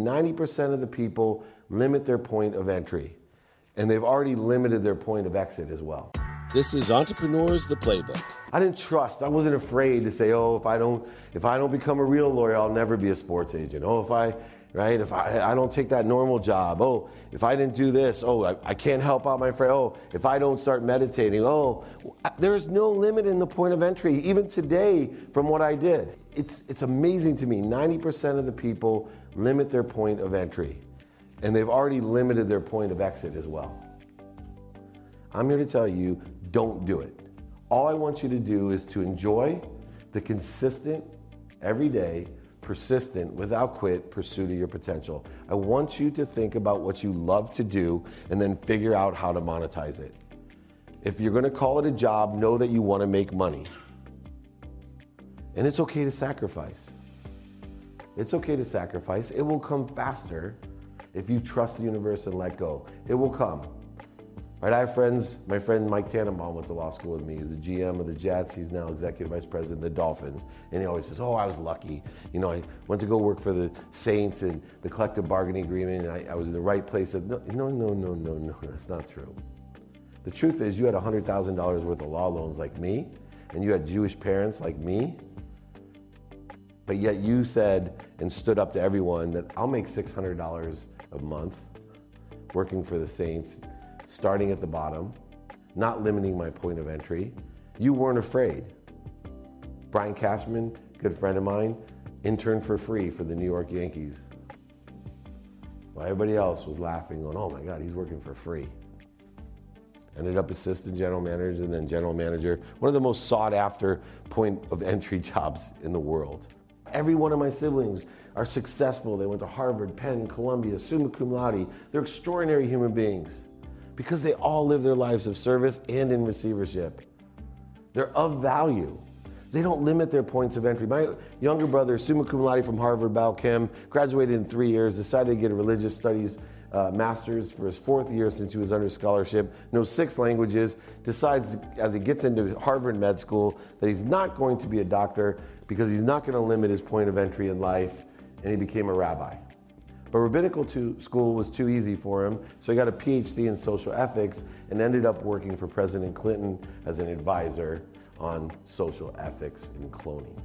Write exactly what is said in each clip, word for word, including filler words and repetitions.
ninety percent of the people limit their point of entry, and they've already limited their point of exit as well. This is Entrepreneurs, the Playbook. I didn't trust, I wasn't afraid to say, oh, if I don't, if I don't become a real lawyer, I'll never be a sports agent. Oh, if I, right, if I, I don't take that normal job. Oh, if I didn't do this, oh, I, I can't help out my friend. Oh, if I don't start meditating, oh, there's no limit in the point of entry, even today from what I did. It's, it's amazing to me, ninety percent of the people limit their point of entry, and they've already limited their point of exit as well. I'm here to tell you, don't do it. All I want you to do is to enjoy the consistent, everyday, persistent, without quit pursuit of your potential. I want you to think about what you love to do and then figure out how to monetize it. If you're gonna call it a job, know that you wanna make money. And it's okay to sacrifice. It's okay to sacrifice. It will come faster if you trust the universe and let go. It will come. Right, I have friends, my friend Mike Tannenbaum went to law school with me. He's the G M of the Jets. He's now executive vice president of the Dolphins. And he always says, oh, I was lucky. You know, I went to go work for the Saints and the collective bargaining agreement, and I, I was in the right place. No, no, no, no, no, no, that's not true. The truth is you had one hundred thousand dollars worth of law loans like me, and you had Jewish parents like me, but yet you said and stood up to everyone that I'll make six hundred dollars a month working for the Saints, starting at the bottom, not limiting my point of entry. You weren't afraid. Brian Cashman, good friend of mine, interned for free for the New York Yankees. While everybody else was laughing, going, oh my God, he's working for free. Ended up assistant general manager and then general manager, one of the most sought after point of entry jobs in the world. Every one of my siblings are successful. They went to Harvard, Penn, Columbia, summa cum laude. They're extraordinary human beings, because they all live their lives of service and in receivership. They're of value. They don't limit their points of entry. My younger brother, summa cum laude from Harvard, Bal Chem, graduated in three years, decided to get a religious studies uh, master's for his fourth year since he was under scholarship, knows six languages, decides as he gets into Harvard med school that he's not going to be a doctor because he's not gonna limit his point of entry in life, and he became a rabbi. But rabbinical school was too easy for him, so he got a P H D in social ethics and ended up working for President Clinton as an advisor on social ethics and cloning.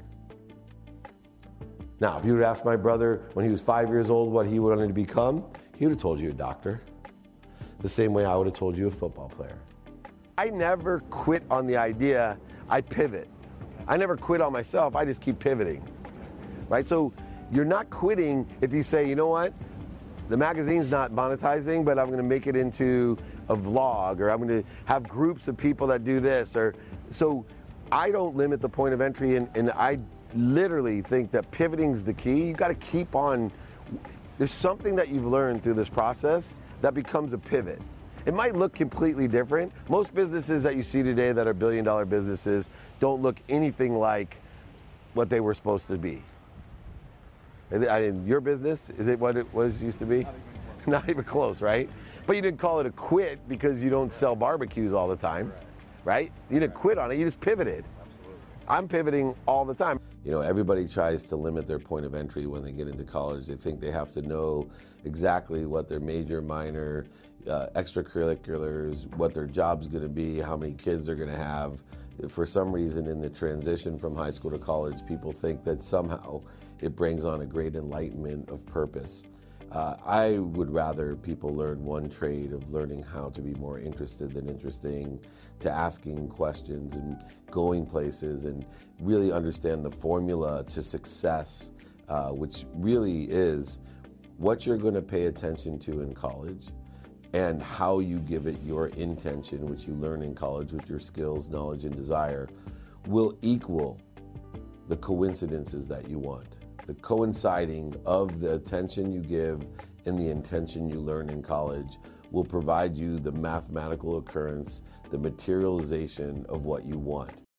Now, if you would ask my brother when he was five years old what he wanted to become, he would have told you a doctor. The same way I would have told you a football player. I never quit on the idea, I pivot. I never quit on myself, I just keep pivoting, right? So you're not quitting if you say, you know what, the magazine's not monetizing, but I'm gonna make it into a vlog, or I'm gonna have groups of people that do this, or so I don't limit the point of entry, and, and I literally think that pivoting's the key. You gotta keep on, there's something that you've learned through this process that becomes a pivot. It might look completely different. Most businesses that you see today that are billion dollar businesses don't look anything like what they were supposed to be. I mean, your business, is it what it was used to be? Not even, Not even close, right? But you didn't call it a quit because you don't sell barbecues all the time, right? You didn't quit on it, you just pivoted. Absolutely. I'm pivoting all the time. You know, everybody tries to limit their point of entry when they get into college. They think they have to know exactly what their major, minor, uh, extracurriculars, what their job's gonna be, how many kids they're gonna have. For some reason in the transition from high school to college, people think that somehow it brings on a great enlightenment of purpose. Uh, I would rather people learn one trade of learning how to be more interested than interesting, to asking questions and going places and really understand the formula to success, uh, which really is what you're going to pay attention to in college and how you give it your intention, which you learn in college with your skills, knowledge, and desire, will equal the coincidences that you want. The coinciding of the attention you give and the intention you learn in college will provide you the mathematical occurrence, the materialization of what you want.